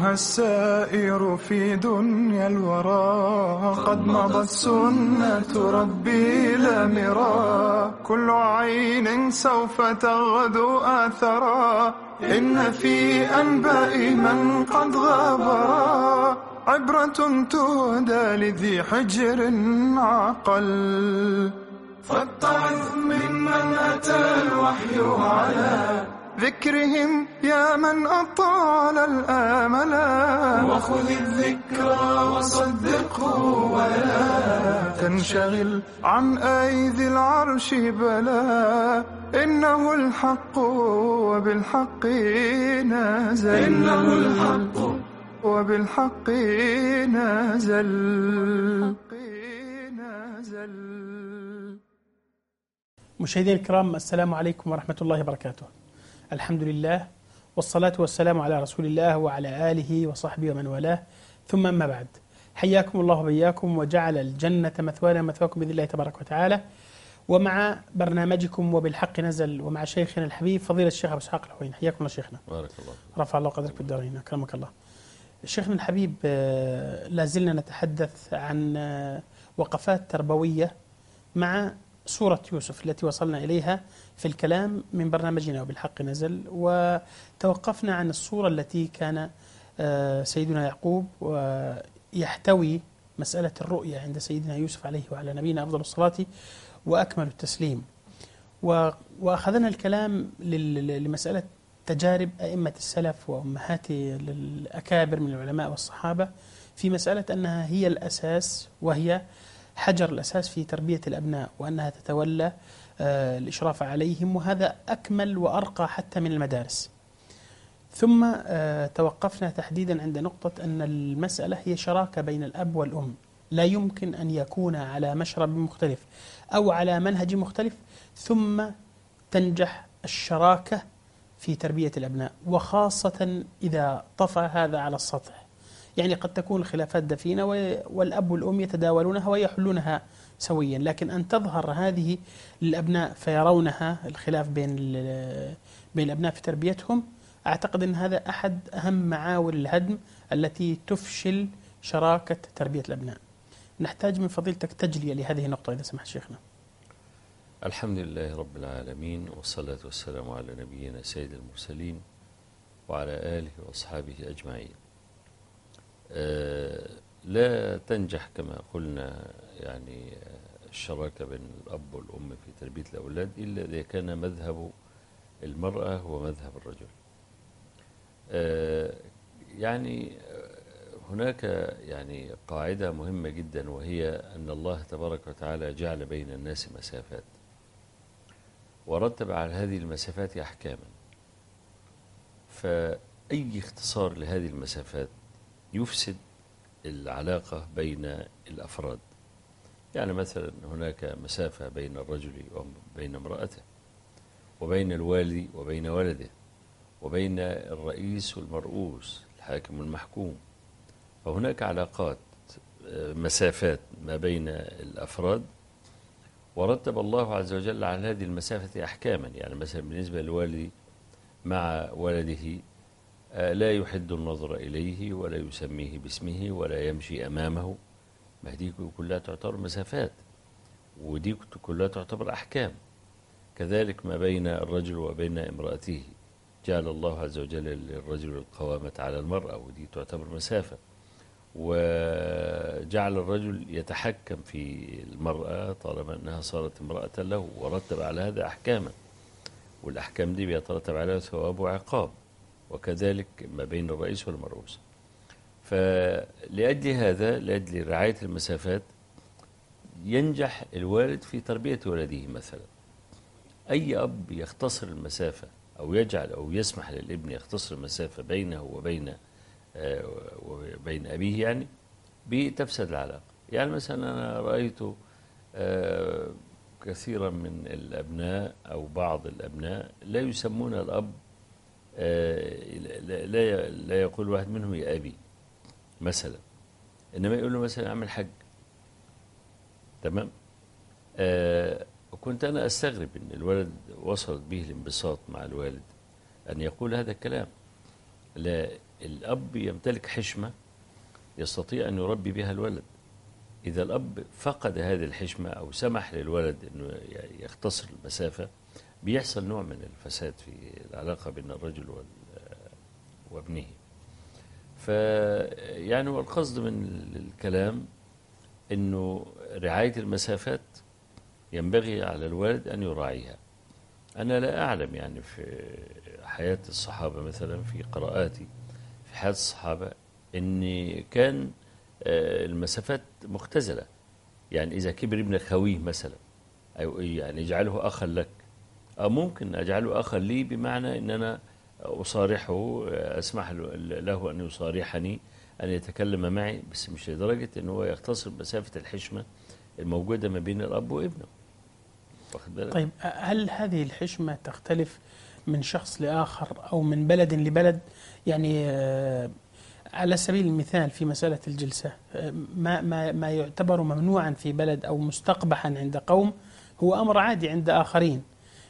أيها السائر في دنيا الورى، قد مضت سنة ربي لا مرى. كل عين سوف تغدو آثرا، إن في أنباء من قد غابرا عبرة تهدى لذي حجر عقل. فاتعظ ممن أتى الوحي على ذكرهم يا من أطال الآملا، وخذ الذكرى وصدقه ولا تنشغل عن أيدي العرش بلا. إنه الحق وبالحق نازل، إنه الحق وبالحق نازل. مشاهدينا الكرام، السلام عليكم ورحمة الله وبركاته. الحمد لله والصلاة والسلام على رسول الله وعلى آله وصحبه ومن والاه، ثم أما بعد. حياكم الله وبياكم وجعل الجنة مثوانا مثواكم بإذن الله تبارك وتعالى، ومع برنامجكم وبالحق نزل، ومع شيخنا الحبيب فضيلة الشيخ أبو إسحاق الحويني. حياكم الله شيخنا. بارك الله. رفع الله قدرك في الدارين، أكرمك الله. شيخنا الحبيب، لازلنا نتحدث عن وقفات تربوية مع سورة يوسف التي وصلنا إليها في الكلام من برنامجنا وبالحق نزل، وتوقفنا عن الصورة التي كان سيدنا يعقوب يحتوي مسألة الرؤية عند سيدنا يوسف عليه وعلى نبينا أفضل الصلاة وأكمل التسليم. وأخذنا الكلام لمسألة تجارب أئمة السلف وأمهات الأكابر من العلماء والصحابة في مسألة أنها هي الأساس، وهي حجر الأساس في تربية الأبناء، وأنها تتولى الإشراف عليهم، وهذا أكمل وأرقى حتى من المدارس. ثم توقفنا تحديدا عند نقطة أن المسألة هي شراكة بين الأب والأم، لا يمكن أن يكون على مشرب مختلف أو على منهج مختلف ثم تنجح الشراكة في تربية الأبناء، وخاصة إذا طفى هذا على السطح. يعني قد تكون الخلافات دفينة والأب والأم يتداولونها ويحلونها سويا، لكن أن تظهر هذه للأبناء فيرونها الخلاف بين الأبناء في تربيتهم، أعتقد أن هذا أحد أهم معاول الهدم التي تفشل شراكة تربية الأبناء. نحتاج من فضيلتك تجلية لهذه النقطة إذا سمحت شيخنا. الحمد لله رب العالمين، والصلاة والسلام على نبينا سيد المرسلين وعلى آله وأصحابه أجمعين. لا تنجح كما قلنا يعني الشراكة بين الأب والأم في تربية الأولاد إلا إذا كان مذهب المرأة هو مذهب الرجل. يعني هناك يعني قاعدة مهمة جدا، وهي أن الله تبارك وتعالى جعل بين الناس مسافات، ورتب على هذه المسافات أحكاما، فأي اختصار لهذه المسافات يفسد العلاقة بين الأفراد. يعني مثلا هناك مسافة بين الرجل وبين امرأته، وبين الوالي وبين ولده، وبين الرئيس والمرؤوس، الحاكم والمحكوم. فهناك علاقات، مسافات ما بين الأفراد، ورتب الله عز وجل على هذه المسافة أحكاما. يعني مثلا بالنسبة للوالد مع ولده لا يحد النظر إليه ولا يسميه باسمه ولا يمشي أمامه. ما دي كلها تعتبر مسافات، ودي كلها تعتبر أحكام. كذلك ما بين الرجل وبين امرأته، جعل الله عز وجل للرجل القوامة على المرأة، ودي تعتبر مسافة. وجعل الرجل يتحكم في المرأة طالما أنها صارت امرأة له، ورتب على هذا أحكاما، والأحكام دي بيترتب عليها ثواب وعقاب. وكذلك ما بين الرئيس والمرؤوس. فلأجل هذا، لأجل رعاية المسافات، ينجح الوالد في تربية ولده. مثلا أي أب يختصر المسافة أو يجعل أو يسمح للابن يختصر المسافة بينه وبين أبيه، يعني بتفسد العلاقة. يعني مثلا أنا رأيت كثيرا من الأبناء أو بعض الأبناء لا يسمون الأب، لا يقول واحد منهم يا أبي مثلا، إنما يقول له مثلا أعمل حج. تمام. وكنت أنا أستغرب إن الولد وصلت به الانبساط مع الوالد أن يقول هذا الكلام. لا، الأب يمتلك حشمة يستطيع أن يربي بها الولد. إذا الأب فقد هذه الحشمة أو سمح للولد أنه يختصر المسافة، بيحصل نوع من الفساد في العلاقة بين الرجل وابنه. فيعني هو القصد من الكلام أنه رعاية المسافات ينبغي على الوالد أن يراعيها. أنا لا أعلم يعني في حياة الصحابة مثلا، في قراءاتي في حياة الصحابة، أن كان المسافات مختزلة. يعني إذا كبر ابن خويه مثلا، أو يعني يجعله أخا لك، أو ممكن أجعله أخا لي بمعنى أن أنا أصارحه، أسمح له أن يصارحني، أن يتكلم معي، بس مش لدرجة أنه هو يختصر مسافة الحشمة الموجودة ما بين الأب وابنه. واخد بالك؟ طيب هل هذه الحشمة تختلف من شخص لآخر أو من بلد لبلد؟ يعني على سبيل المثال في مسألة الجلسة، ما يعتبر ممنوعا في بلد أو مستقبحا عند قوم هو أمر عادي عند آخرين.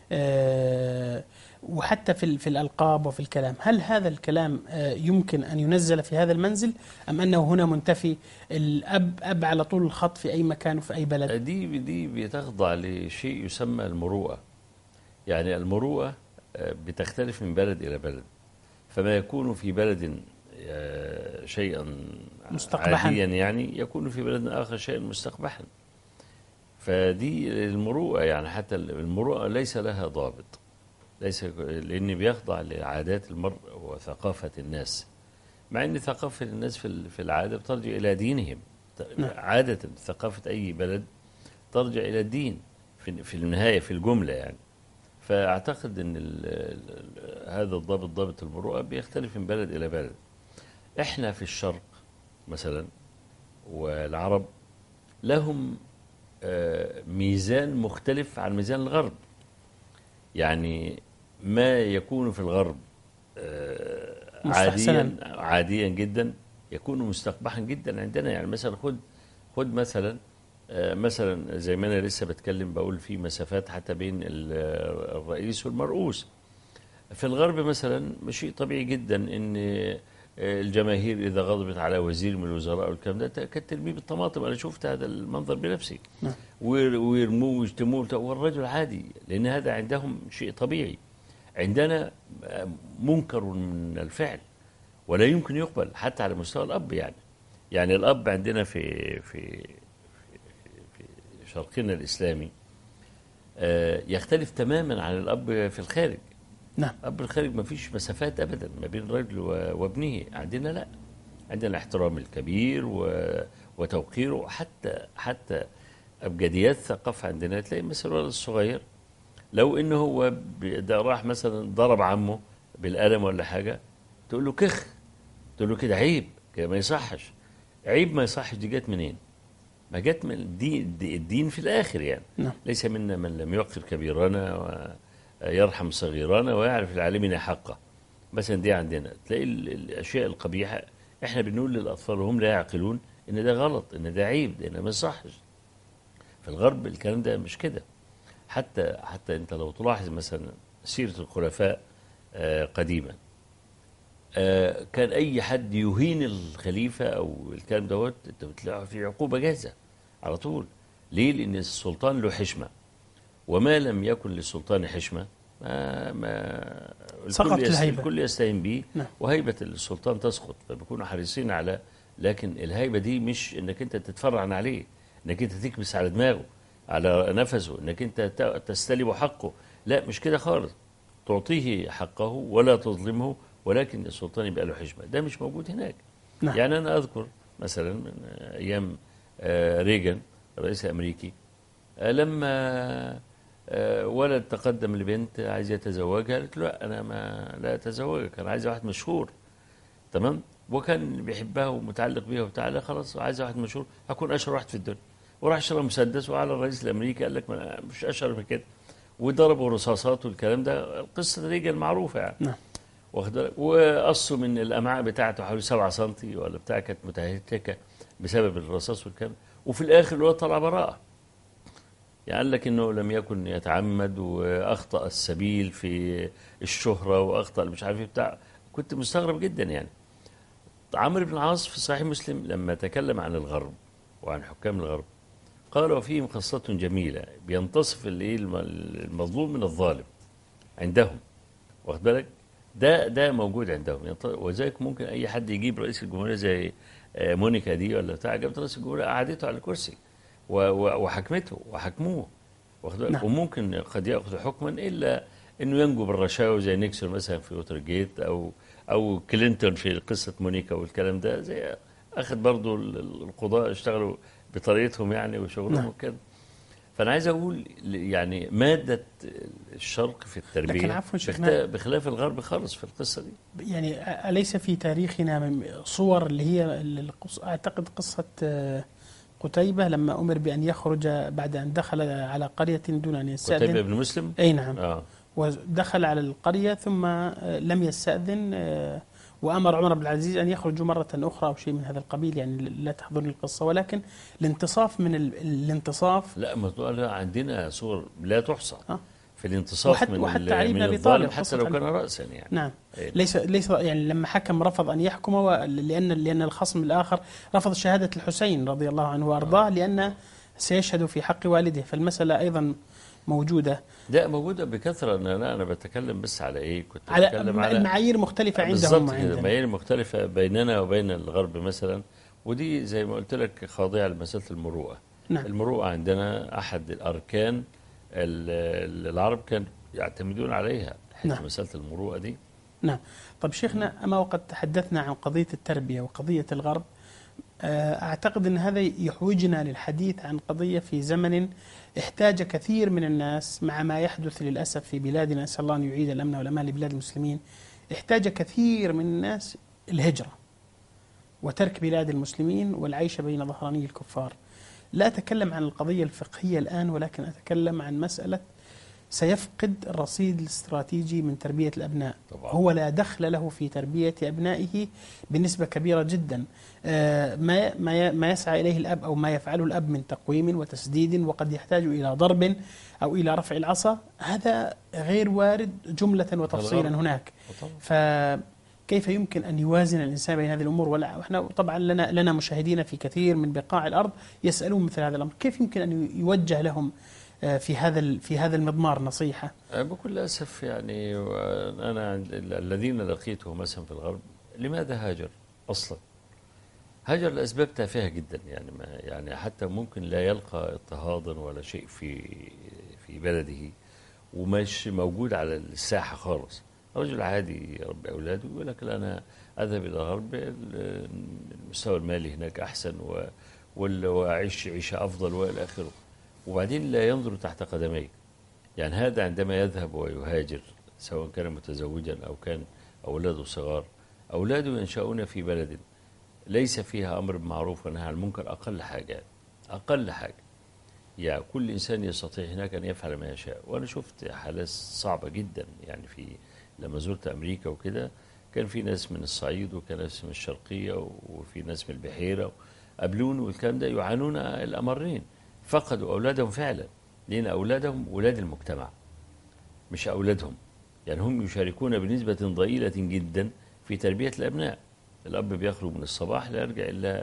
وحتى في الألقاب وفي الكلام، هل هذا الكلام يمكن أن ينزل في هذا المنزل، أم أنه هنا منتفي؟ الأب أب على طول الخط في أي مكان وفي أي بلد. دي بتخضع لشيء يسمى المروءة. يعني المروءة بتختلف من بلد إلى بلد، فما يكون في بلد شيئا مستقبحا عاديا يعني يكون في بلد آخر شيئا مستقبحا. فدي المروءة، يعني حتى المروءة ليس لها ضابط، ليس، لأن بيخضع لعادات المرء وثقافة الناس، مع أن ثقافة الناس في العادة بترجع إلى دينهم. عادة ثقافة أي بلد ترجع إلى الدين في النهاية، في الجملة يعني. فأعتقد أن هذا الضابط، ضابط المروءة، بيختلف من بلد إلى بلد. إحنا في الشرق مثلا والعرب لهم ميزان مختلف عن ميزان الغرب. يعني ما يكون في الغرب عاديا جدا يكون مستقبحا جدا عندنا. يعني مثلا خد مثلا زي ما أنا لسه بتكلم بقول في مسافات حتى بين الرئيس والمرؤوس. في الغرب مثلا شيء طبيعي جدا ان الجماهير اذا غضبت على وزير من الوزراء والكلام ده كانت ترميه بالطماطم. انا شفت هذا المنظر بنفسي، ويرموه ويشتموه، والرجل عادي، لان هذا عندهم شيء طبيعي. عندنا منكر من الفعل ولا يمكن يقبل حتى على مستوى الاب. يعني الاب عندنا في شرقنا الاسلامي يختلف تماما عن الاب في الخارج. نعم. أب الخارج ما فيش مسافات أبدا ما بين الرجل وابنه. عندنا لا، عندنا احترام الكبير وتوقيره. حتى أبجديات الثقافة عندنا تلاقي مثلا الولد الصغير لو إنه هو راح مثلا ضرب عمه بالقلم ولا حاجة، تقول له كخ، تقول له كده عيب، كده ما يصحش. عيب ما يصحش دي جت منين؟ ما جت من الدين في الآخر يعني. نعم. ليس منا من لم يوقر كبيرنا يرحم صغيرانا ويعرف العالمين حقه. مثلا دي عندنا تلاقي الأشياء القبيحة احنا بنقول للأطفال وهم لا يعقلون ان ده غلط، ان ده عيب، ان ما يصحش. في الغرب الكلام ده مش كده. حتى انت لو تلاحظ مثلا سيرة الخلفاء قديما، كان اي حد يهين الخليفة او الكلام دوت انت بتلاقي في عقوبة جاهزة على طول. ليه؟ لان السلطان له حشمة، وما لم يكن للسلطان حشمة ما سقط الهيبة، الكل يستهين به. نعم. وهيبة السلطان تسقط، فبيكونوا حريصين على، لكن الهيبة دي مش انك انت تتفرعن عليه، انك انت تكبس على دماغه على نفسه، انك انت تستلب حقه. لا، مش كده خالص. تعطيه حقه ولا تظلمه، ولكن السلطان يبقى له حشمة. ده مش موجود هناك. نعم. يعني أنا أذكر مثلا من أيام ريغان الرئيس الأمريكي، لما ولد تقدم لبنت عايز يتزوجها، قالت له لا أنا لا أتزوجك، أنا عايز واحد مشهور. تمام. وكان بيحبها ومتعلق بيها وبتاع، خلاص عايز واحد مشهور، هكون أشهر واحد في الدنيا. وراح اشترى مسدس وعلى الرئيس الأمريكي، قال لك مش أشهر من كده، وضربوا رصاصات والكلام ده. قصة ريغان معروفة يعني. نعم. واخد بالك؟ وقصوا من الامعاء بتاعته حوالي 7 سم ولا بتاع، كانت متهتكه بسبب الرصاص والكلام. وفي الاخر الولد طلع براءه. يعني قال لك انه لم يكن يتعمد، واخطا السبيل في الشهره، واخطا مش عارف ايه بتاع. كنت مستغرب جدا يعني. عمرو بن العاص في صحيح مسلم لما تكلم عن الغرب وعن حكام الغرب قال وفيهم خاصة جميلة بينتصف المظلوم من الظالم عندهم، واخد بالك؟ ده موجود عندهم، وذلك ممكن أي حد يجيب رئيس الجمهورية زي مونيكا دي ولا بتاع، جابت رئيس الجمهورية قعدته على الكرسي وحكمته وحكموه، واخد بالك؟ نعم. وممكن قد يأخذ حكما إلا إنه ينجو بالرشاوى زي نيكسون مثلا في ووترجيت، أو كلينتون في قصة مونيكا والكلام ده، زي أخذ برضو القضاء اشتغلوا بطريقتهم يعني وشغلهم نعم. وكده. فأنا عايز أقول يعني مادة الشرق في لكن التربية عفوا شيخنا، بخلاف الغرب خالص في القصة دي. يعني أليس في تاريخنا صور اللي هي أعتقد قصة قتيبة لما أمر بأن يخرج بعد أن دخل على قرية دون أن يستأذن؟ قتيبة بن مسلم؟ أي نعم. ودخل على القرية ثم لم يستأذن، وأمر عمر بن العزيز أن يخرجوا مرة أخرى أو شيء من هذا القبيل، يعني لا تحضرني القصة، ولكن الانتصاف من الانتصاف. لا عندنا صور لا تحصى في الانتصاف وحتى علي بن من أبي الظالم طالب حتى لو كان رأسا يعني. نعم. ليس يعني لما حكم رفض أن يحكم لأن الخصم الآخر رفض شهادة الحسين رضي الله عنه وأرضاه لأنه سيشهد في حق والده، فالمسألة أيضا موجودة. لا موجودة بكثرة. أنا بتكلم بس على إيه، كنت بتكلم على المعايير مختلفة عندهم وعندنا. معايير مختلفة بيننا وبين الغرب مثلا، ودي زي ما قلت لك خاضعة لمسألة المروءة. نعم. المروءة عندنا أحد الأركان العرب كانوا يعتمدون عليها، نعم. مسألة المروءة دي. نعم. طب شيخنا، أما وقد تحدثنا عن قضية التربية وقضية الغرب، أعتقد أن هذا يحوجنا للحديث عن قضية في زمن احتاج كثير من الناس مع ما يحدث للأسف في بلادنا، نسأل الله أن يعيد الأمن والأمان لبلاد المسلمين، احتاج كثير من الناس الهجرة وترك بلاد المسلمين والعيش بين ظهراني الكفار. لا أتكلم عن القضية الفقهية الآن، ولكن أتكلم عن مسألة سيفقد الرصيد الاستراتيجي من تربية الأبناء. طبعا. هو لا دخل له في تربية أبنائه بنسبة كبيرة جدا. ما يسعى إليه الأب أو ما يفعله الأب من تقويم وتسديد وقد يحتاج إلى ضرب أو إلى رفع العصا، هذا غير وارد جملة وتفصيلا هناك. فكيف يمكن أن يوازن الإنسان بين هذه الأمور؟ ونحن طبعا لنا مشاهدين في كثير من بقاع الأرض يسألون مثل هذا الأمر، كيف يمكن أن يوجه لهم في هذا المضمار نصيحة؟ بكل أسف يعني أنا الذين لقيته مثلا في الغرب، لماذا هاجر أصلا؟ هاجر لأسباب تافهة جدا، يعني حتى ممكن لا يلقى اضطهادا ولا شيء في بلده ومش موجود على الساحة خالص. رجل عادي يربي أولاده ويقول لك لا أنا أذهب إلى الغرب، المستوى المالي هناك أحسن وأعيش عيشة أفضل وإلى آخره، وبعدين لا ينظر تحت قدميه. يعني هذا عندما يذهب ويهاجر سواء كان متزوجا أو كان أولاده صغار، أولاده ينشأون في بلد ليس فيها أمر بالمعروف والنهي عن المنكر، أقل حاجة يعني كل إنسان يستطيع هناك أن يفعل ما يشاء. وأنا شفت حالات صعبة جدا يعني لما زرت أمريكا وكده، كان في ناس من الصعيد وكان ناس من الشرقية وفي ناس من البحيرة قابلون، والكلام ده يعانون الأمرين، فقدوا أولادهم فعلا، لأن أولادهم أولاد المجتمع مش أولادهم. يعني هم يشاركون بنسبة ضئيلة جدا في تربية الأبناء. الأب بيخرج من الصباح لا يرجع إلا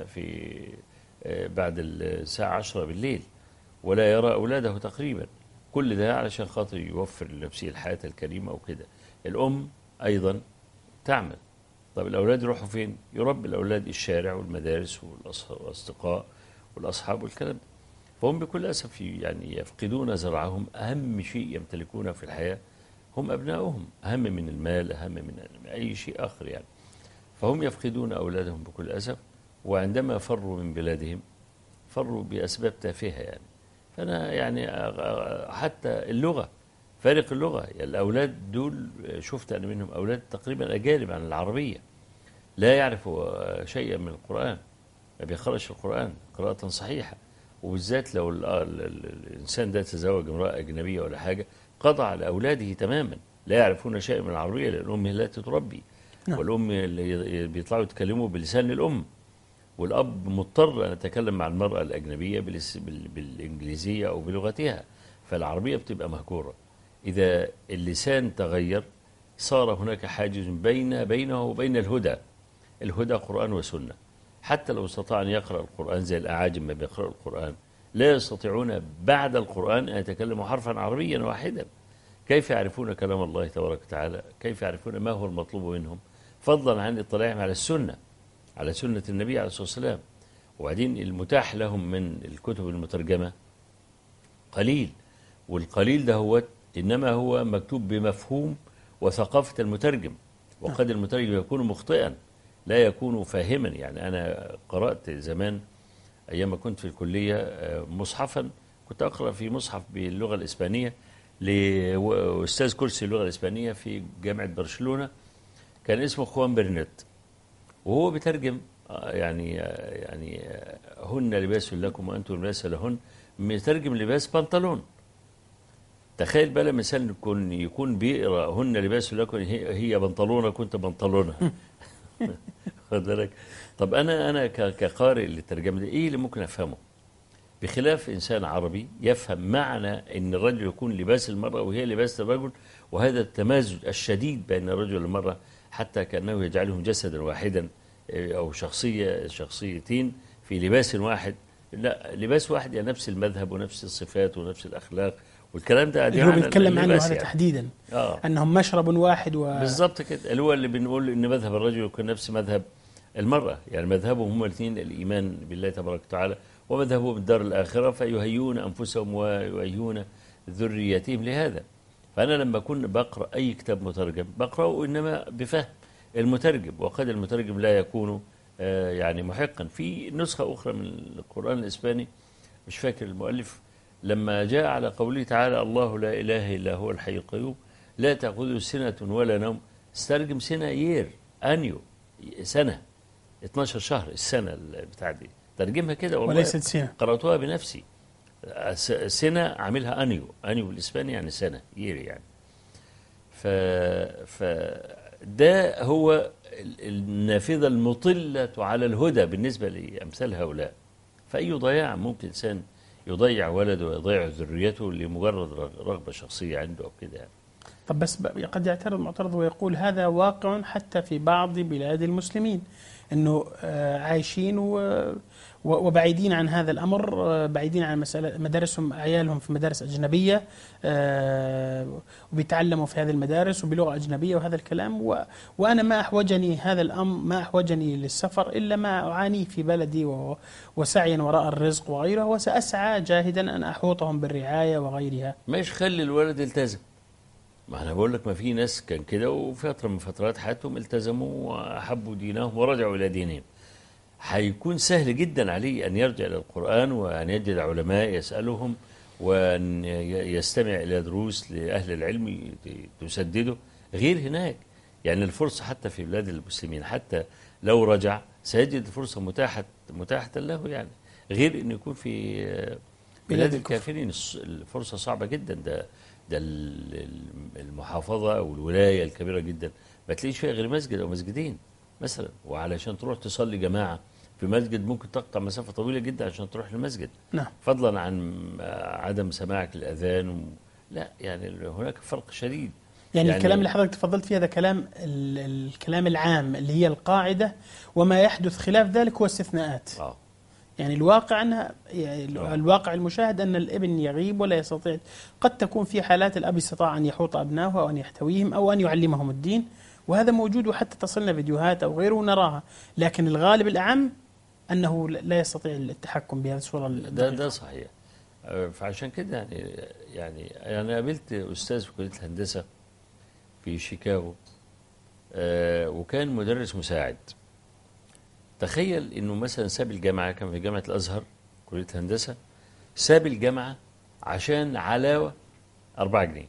بعد الساعة 10 بالليل، ولا يرى أولاده تقريبا. كل ده علشان خاطر يوفر لنفسه الحياة الكريمة وكده. الأم أيضا تعمل. طب الأولاد يروحوا فين؟ يربي الأولاد الشارع والمدارس والأصدقاء والأصحاب والكلام ده. فهم بكل أسف يعني يفقدون زرعهم. أهم شيء يمتلكونه في الحياة هم أبنائهم، أهم من المال، أهم من أي شيء آخر يعني. فهم يفقدون أولادهم بكل أسف، وعندما فروا من بلادهم فروا بأسباب تافهة يعني. فأنا يعني حتى اللغة، فارق اللغة، يعني الأولاد دول شفت أنا منهم أولاد تقريبا أجانب عن العربية، لا يعرفوا شيئا من القرآن، ما بيقرأش القرآن قراءة صحيحة. وبالذات لو الإنسان ده تزوج امرأة أجنبية ولا حاجة، قضى على أولاده تماما، لا يعرفون شيئا من العربية، لأن الأم لا تتربي. والأم اللي بيطلعوا يتكلموا بلسان الأم، والأب مضطر أن يتكلم مع المرأة الأجنبية بالإنجليزية أو بلغتها، فالعربية بتبقى مهجورة. إذا اللسان تغير صار هناك حاجز بينه وبين الهدى. الهدى قرآن وسنة. حتى لو استطاع أن يقرأ القرآن زي الأعاجم ما بيقرأوا القرآن، لا يستطيعون بعد القرآن أن يتكلموا حرفا عربيا واحدا. كيف يعرفون كلام الله تبارك وتعالى؟ كيف يعرفون ما هو المطلوب منهم؟ فضلا عن اطلاعهم على السنة، على سنة النبي عليه الصلاة والسلام. وبعدين المتاح لهم من الكتب المترجمة قليل، والقليل ده هو إنما هو مكتوب بمفهوم وثقافة المترجم، وقد المترجم يكون مخطئا لا يكون فاهما. يعني أنا قرأت زمان أيام ما كنت في الكلية مصحفا، كنت أقرأ في مصحف باللغة الإسبانية لأستاذ كرسي اللغة الإسبانية في جامعة برشلونة، كان اسمه خوان برنت، وهو بيترجم هن لباس لكم وأنتم لباس لهن، مترجم لباس بنطلون. تخيل بقى لما مثلا يكون بيقرأ هن لباس لكم هي بنطلونة كنت بنطلونة. خد بالك. طب أنا كقارئ للترجمة دي إيه اللي ممكن أفهمه؟ بخلاف إنسان عربي يفهم معنى أن الرجل يكون لباس المرأة وهي لباس الرجل، وهذا التمازج الشديد بين الرجل والمرأة حتى كأنه يجعلهم جسدا واحدا أو شخصيتين في لباس واحد. لا، لباس واحد يعني نفس المذهب ونفس الصفات ونفس الأخلاق والكلام ده اللي هو بيتكلم عنه هذا يعني. تحديدا أنهم مشرب واحد بالضبط كده، اللي هو اللي بنقول إن مذهب الرجل يكون نفس مذهب المرأة، يعني مذهبهم هم الاثنين الإيمان بالله تبارك وتعالى، ومذهبهم الدار الآخرة، فيهيون أنفسهم ويهيون ذريتهم لهذا. فأنا لما أكون بقرأ أي كتاب مترجم بقرأه إنما بفهم المترجم، وقد المترجم لا يكون يعني محقا. في نسخة أخرى من القرآن الإسباني مش فاكر المؤلف، لما جاء على قوله تعالى الله لا إله إلا هو الحي القيوم لا تأخذه سنة ولا نوم، استرجم سنة يير أنيو، سنة 12 شهر السنة بتاع دي، ترجمها كده والله وليست سنة، قرأتها بنفسي. سنة عاملها أنيو بالإسباني يعني سنة يير يعني. ده هو النافذة المطلة على الهدى بالنسبة لأمثال هؤلاء. فأي ضياع ممكن إنسان يضيع ولده ويضيع ذريته لمجرد رغبة شخصية عنده أو كده يعني. طب بس قد يعترض المعترض ويقول هذا واقع حتى في بعض بلاد المسلمين، أنه عايشين وبعيدين عن هذا الأمر، بعيدين عن مسألة مدارسهم، عيالهم في مدارس أجنبية وبيتعلموا في هذه المدارس وبلغة أجنبية وهذا الكلام، وأنا ما أحوجني هذا الأمر، ما أحوجني للسفر إلا ما أعانيه في بلدي وسعيا وراء الرزق وغيره، وسأسعى جاهدا أن أحوطهم بالرعاية وغيرها. مش خلي الولد يلتزم. ما أنا بقول لك ما في ناس كان كده وفترة من فترات حياتهم التزموا وأحبوا دينهم ورجعوا إلى دينهم. هيكون سهل جدا عليه أن يرجع إلى القرآن وأن يجد علماء يسألهم وأن يستمع إلى دروس لأهل العلم تسدده، غير هناك. يعني الفرصة حتى في بلاد المسلمين حتى لو رجع سيجد الفرصة متاحة له، يعني غير أن يكون في بلاد الكافرين الفرصة صعبة جدا. ده المحافظة أو الولاية الكبيرة جدا ما تلاقيش فيها غير مسجد أو مسجدين مثلا، وعلشان تروح تصلي جماعة في مسجد ممكن تقطع مسافة طويلة جدا عشان تروح للمسجد. نعم. فضلا عن عدم سماعك للأذان لا، يعني هناك فرق شديد. يعني الكلام اللي حضرتك تفضلت فيه هذا كلام الكلام العام اللي هي القاعدة، وما يحدث خلاف ذلك هو استثناءات. يعني الواقع أنها الواقع المشاهد أن الابن يغيب ولا يستطيع. قد تكون في حالات الأب استطاع أن يحوط أبنائه أو أن يحتويهم أو أن يعلمهم الدين، وهذا موجود وحتى تصلنا فيديوهات أو غيره نراها، لكن الغالب الأعم أنه لا يستطيع التحكم بهذه الصورة. ده صحيح. فعشان كده يعني أنا قابلت أستاذ في كلية الهندسة في شيكاغو وكان مدرس مساعد. تخيل إنه مثلا ساب الجامعة، كان في جامعة الأزهر كلية هندسة، ساب الجامعة عشان علاوة 4 جنيه.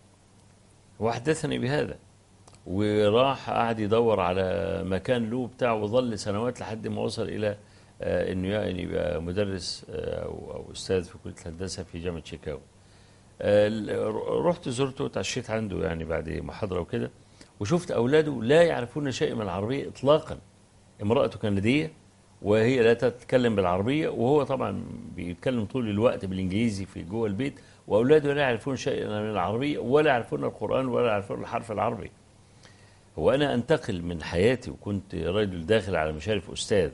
وحدثني بهذا، وراح قاعد يدور على مكان له بتاعه وظل سنوات لحد ما وصل إلى إنه يعني يبقى مدرس أو أستاذ في كلية الهندسة في جامعة شيكاغو. رحت زرته وتعشيت عنده يعني بعد محاضرة وكده، وشفت أولاده لا يعرفون شيء من العربية إطلاقا. امرأته كندية وهي لا تتكلم بالعربية، وهو طبعا بيتكلم طول الوقت بالإنجليزي في جوه البيت، وأولاده لا يعرفون شيء من العربية ولا يعرفون القرآن ولا يعرفون الحرف العربي. هو أنا أنتقل من حياتي وكنت رجل داخل على مشارف أستاذ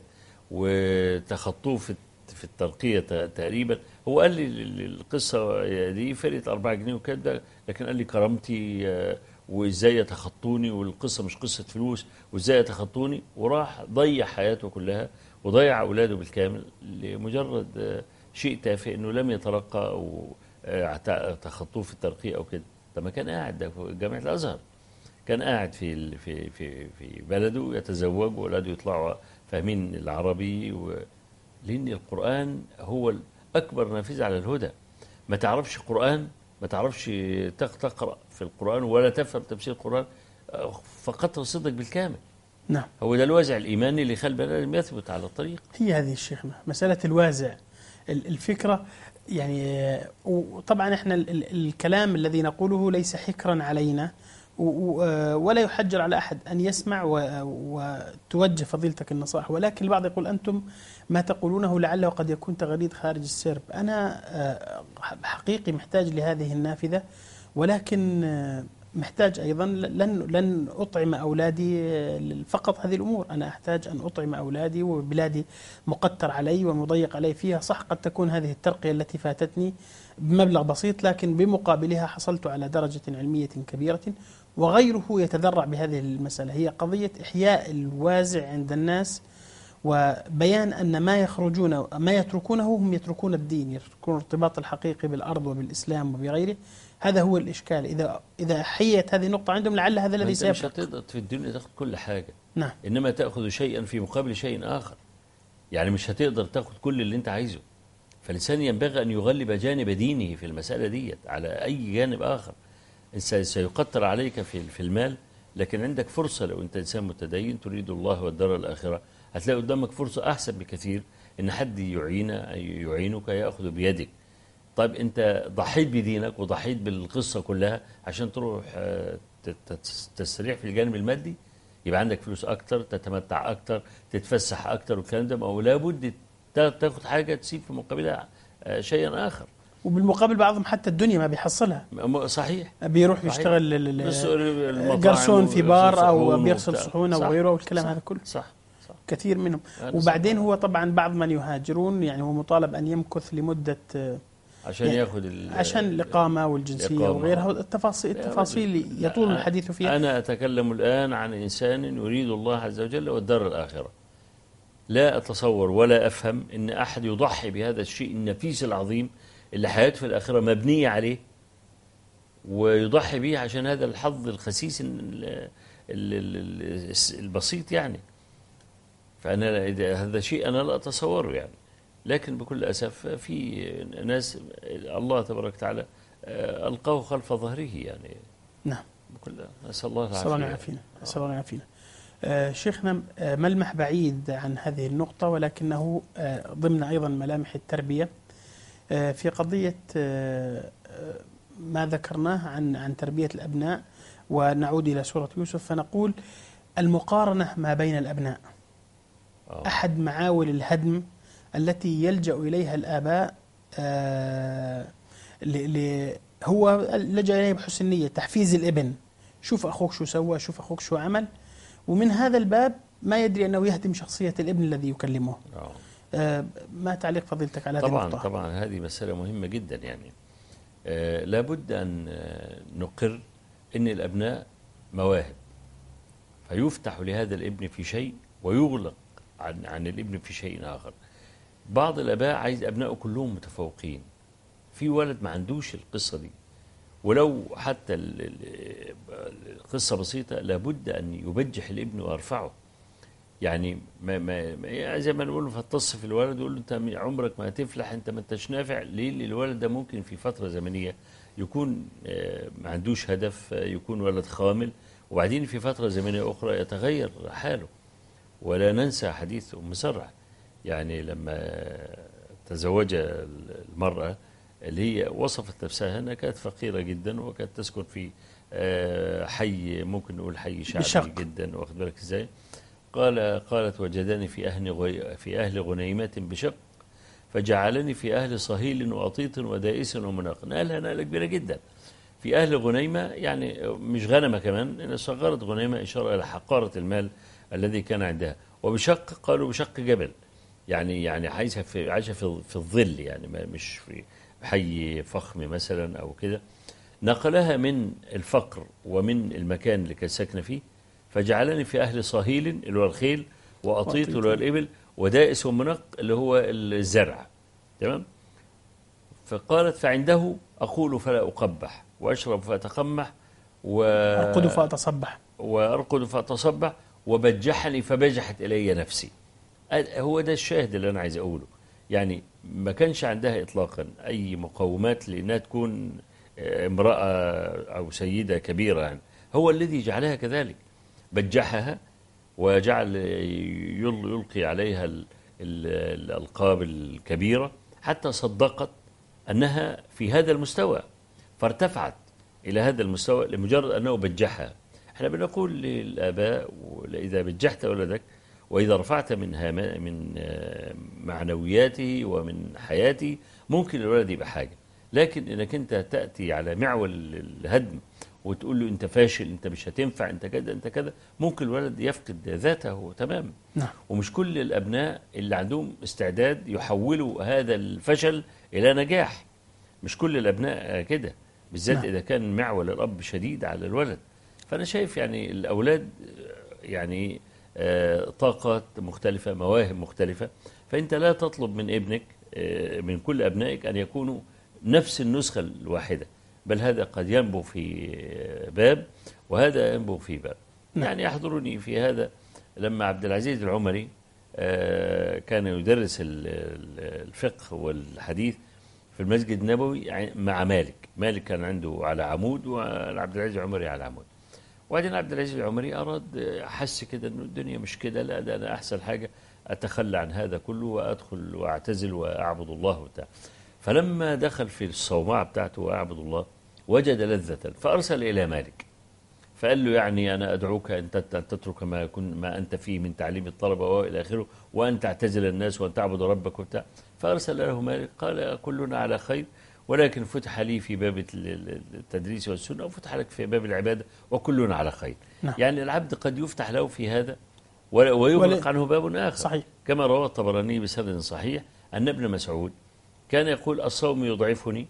وتخطوه في الترقية تقريبا. هو قال لي القصة دي فرقت 4 جنيه وكده، لكن قال لي كرامتي وإزاي يتخطوني، والقصة مش قصة فلوس، وإزاي يتخطوني، وراح ضيع حياته كلها وضيع أولاده بالكامل لمجرد شيء تافه إنه لم يترقى أو تخطوه في الترقية أو كده. طب ما كان قاعد ده في جامعة الأزهر، كان قاعد في بلده يتزوج وأولاده يطلعوا فاهمين العربي لأن القرآن هو أكبر نافذة على الهدى. ما تعرفش قرآن، ما تعرفش تقرأ في القرآن ولا تفهم تفسير القرآن، فقدت رصيدك بالكامل. نعم. هو ده الوازع الإيماني اللي يخلي البني آدم يثبت على الطريق. هي هذه الشيخنا مسألة الوازع، الفكرة يعني. وطبعا احنا الكلام الذي نقوله ليس حكرا علينا، ولا يحجر على أحد أن يسمع وتوجه فضيلتك النصائح، ولكن البعض يقول أنتم ما تقولونه لعله قد يكون تغريد خارج السرب. أنا حقيقي محتاج لهذه النافذة، ولكن محتاج أيضا لن أطعم أولادي فقط هذه الأمور. أنا أحتاج أن أطعم أولادي، وبلادي مقتر علي ومضيق علي فيها. صح قد تكون هذه الترقية التي فاتتني بمبلغ بسيط، لكن بمقابلها حصلت على درجة علمية كبيرة، وغيره يتذرع بهذه المسألة. هي قضية إحياء الوازع عند الناس، وبيان أن ما يتركونه هم يتركون الدين، يتركون الارتباط الحقيقي بالأرض وبالإسلام وبغيره. هذا هو الإشكال. إذا حيت هذه النقطة عندهم لعل هذا الذي سيفرق. مش هتقدر في الدنيا تأخذ كل حاجة. نعم. إنما تأخذ شيئا في مقابل شيء آخر. يعني مش هتقدر تأخذ كل اللي أنت عايزه. فالإنسان ينبغي أن يغلب جانب دينه في المسألة دي على أي جانب آخر. سيقتر عليك في المال، لكن عندك فرصة. لو أنت إنسان متدين تريد الله والدار الآخرة، هتلاقي قدامك فرصة أحسن بكثير إن حد يعينك يأخذ بيدك. طيب أنت ضحيت بدينك وضحيت بالقصة كلها عشان تروح تستريح في الجانب المادي، يبقى عندك فلوس أكتر، تتمتع أكتر، تتفسح أكتر، والكلام ده. أو لابد تاخد حاجة تسيب في مقابلها شيئا آخر. وبالمقابل بعضهم حتى الدنيا ما بيحصلها. صحيح. بيروح صحيح. يشتغل جرسون في بار أو بيغسل صحون أو غيره، والكلام هذا كله. صح. كثير منهم. وبعدين هو طبعا بعض من يهاجرون يعني هو مطالب أن يمكث لمدة عشان يعني ياخذ عشان الإقامة والجنسية وغيرها. التفاصيل يطول الحديث فيها. أنا أتكلم الآن عن إنسان يريد الله عز وجل والدار الآخرة. لا أتصور ولا أفهم أن أحد يضحي بهذا الشيء النفيس العظيم اللي حياته في الآخرة مبنية عليه، ويضحي به عشان هذا الحظ الخسيس البسيط يعني. فأنا هذا شيء أنا لا أتصوره يعني. لكن بكل أسف في ناس الله تبارك وتعالى ألقاه خلف ظهره يعني. نعم. نسأل الله العافية. نسأل الله العافية. شيخنا ملمح بعيد عن هذه النقطة، ولكنه ضمن أيضا ملامح التربية في قضية ما ذكرناه عن تربية الأبناء. ونعود إلى سورة يوسف فنقول المقارنة ما بين الأبناء أحد معاول الهدم التي يلجأ إليها الآباء. هو لجأ إليه بحسن نية، تحفيز الابن. شوف أخوك شو سوى، شوف أخوك شو عمل، ومن هذا الباب ما يدري أنه يهدم شخصية الابن الذي يكلمه. ما تعليق فضيلتك على هذه النقطة؟ طبعا هذه مسألة مهمة جدا يعني. لابد أن نقر أن الأبناء مواهب، فيفتح لهذا الابن في شيء ويغلق عن الابن في شيء آخر. بعض الآباء عايز أبنائه كلهم متفوقين، في ولد ما عندوش القصة دي، ولو حتى القصة بسيطة لابد أن يبجح الابن ويرفعه. يعني ما زي ما نقول فتص في الولد ويقول له أنت عمرك ما هتفلح، أنت ما أنتش نافع. ليه؟ الولد ده ممكن في فترة زمنية يكون ما عندوش هدف، يكون ولد خامل، وبعدين في فترة زمنية أخرى يتغير حاله. ولا ننسى حديث أم سرع، يعني لما تزوج المرأة اللي هي وصفت نفسها أنها كانت فقيرة جدا، وكانت تسكن في حي ممكن نقول حي شعبي جدا، واخد بالك ازاي؟ قالت وجدني في أهل غنيمة بشق، فجعلني في أهل صهيل وأطيط ودائس ومناق. نقلها نقلة كبيرة جدا. في أهل غنيمة يعني مش غنمة كمان، إن صغرت غنيمة إشارة إلى حقارة المال الذي كان عندها. وبشق قالوا بشق جبل، يعني عايشة في الظل، يعني مش في حي فخم مثلا أو كده. نقلها من الفقر ومن المكان اللي كانت ساكنة فيه، فجعلني في أهل صهيل اللي هو الخيل، وأطيط اللي هو الإبل، ودائس ومنق اللي هو الزرع. تمام. فقالت فعنده أقول فلا أقبح، وأشرب فأتقمح، وأرقد فأتصبح، وبجحني فبجحت إلي نفسي. هو ده الشاهد اللي أنا عايز أقوله. يعني ما كانش عندها إطلاقا أي مقومات لأنها تكون امرأة أو سيدة كبيرة، يعني هو الذي جعلها كذلك، بجحها وجعل يلقي عليها الألقاب الكبيرة حتى صدقت أنها في هذا المستوى، فارتفعت إلى هذا المستوى لمجرد أنه بجحها. احنا بنقول للآباء إذا بجحت ولدك وإذا رفعت من معنوياته ومن حياته ممكن الولد يبقى حاجة، لكن إنك أنت تأتي على معول الهدم وتقول له أنت فاشل، أنت مش هتنفع، أنت كذا أنت كذا، ممكن الولد يفقد ذاته تمام. نعم. ومش كل الأبناء اللي عندهم استعداد يحولوا هذا الفشل إلى نجاح، مش كل الأبناء كده، بالذات نعم. إذا كان معول الأب شديد على الولد. فأنا شايف يعني الأولاد يعني طاقات مختلفة، مواهب مختلفة، فأنت لا تطلب من ابنك من كل أبنائك أن يكونوا نفس النسخة الواحدة، بل هذا قد ينبو في باب وهذا ينبو في باب. يعني يحضرني في هذا لما عبد العزيز العمري كان يدرس الفقه والحديث في المسجد النبوي مع مالك كان عنده على عمود وعبد العزيز العمري على عمود. وبعدين عبد العزيز العمري أراد حس كده إنه الدنيا مش كده، لا ده أنا أحسن حاجة أتخلى عن هذا كله وأدخل وأعتزل وأعبد الله وبتاع. فلما دخل في الصومعة بتاعته وأعبد الله وجد لذة، فأرسل إلى مالك فقال له يعني أنا أدعوك أن تترك ما أنت فيه من تعليم الطلبة وإلى آخره، وأن تعتزل الناس وأن تعبد ربك وبتاع. فأرسل له مالك قال كلنا على خير، ولكن فتح لي في باب التدريس والسنة وفتح لك في باب العبادة وكلنا على خير. نعم. يعني العبد قد يفتح له في هذا ويغلق عنه باب آخر. صحيح. كما روى الطبراني بسند صحيح أن ابن مسعود كان يقول الصوم يضعفني،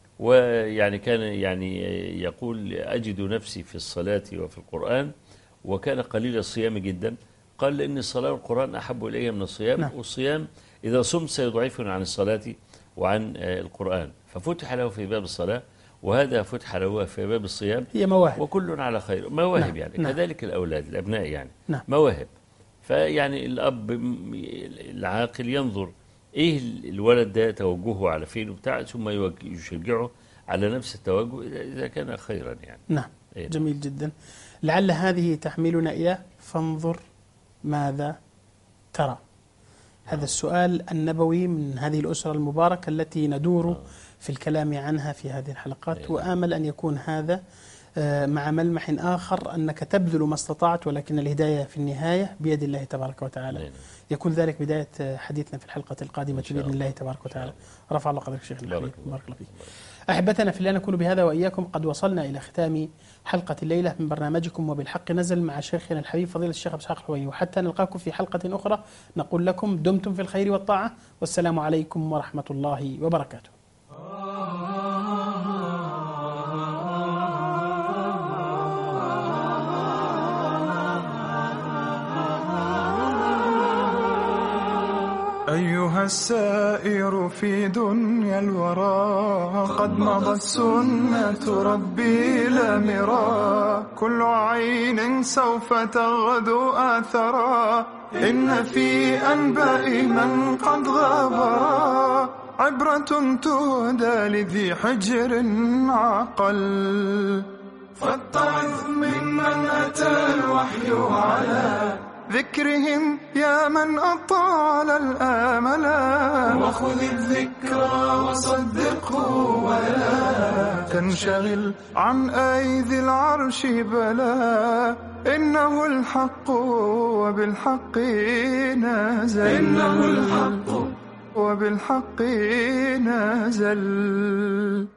ويعني كان يعني يقول أجد نفسي في الصلاة وفي القرآن، وكان قليل الصيام جدا. قال لأن الصلاة والقرآن أحب إلي من الصيام. نعم. والصيام إذا صمت سيضعفني عن الصلاة وعن القرآن. ففتح له في باب الصلاة، وهذا فتح له في باب الصيام. هي مواهب، وكل على خير، مواهب. نعم. يعني نعم. كذلك الأولاد الأبناء يعني نعم. مواهب. فيعني الأب العاقل ينظر إيه الولد ده توجهه على فين وبتاع، ثم يشجعه على نفس التوجه إذا كان خيرا يعني. نعم. جميل جدا. لعل هذه تحملنا إلى فانظر ماذا ترى. هذا السؤال النبوي من هذه الأسرة المباركة التي ندور في الكلام عنها في هذه الحلقات. وآمل أن يكون هذا مع ملمح آخر أنك تبذل ما استطعت، ولكن الهداية في النهاية بيد الله تبارك وتعالى. يكون ذلك بداية حديثنا في الحلقة القادمة بإذن الله تبارك وتعالى. رفع الله قدرك شيخنا الحبيب، بارك الله فيك. أحبتنا في الله، نكون بهذا وإياكم قد وصلنا إلى ختام حلقة الليلة من برنامجكم وبالحق نزل مع شيخنا الحبيب فضيلة الشيخ أبو إسحاق الحويني. وحتى نلقاكم في حلقة أخرى نقول لكم دمتم في الخير والطاعة، والسلام عليكم ورحمة الله وبركاته. أيها السائر في دنيا الورى، قد مضت سنة ربي لا مرى، كل عين سوف تغدو آثرا، إن في أنباء من قد غابرا عبرة تهدى لذي حجر عقل، فاتعظ ممن أتى الوحي على ذكرهم يا من أطال الآملا، وخذ الذكرى وصدقه ولا تنشغل عن أيدي العرش بلا، إنه الحق وبالحق نازل، إنه الحق وبالحق نازل.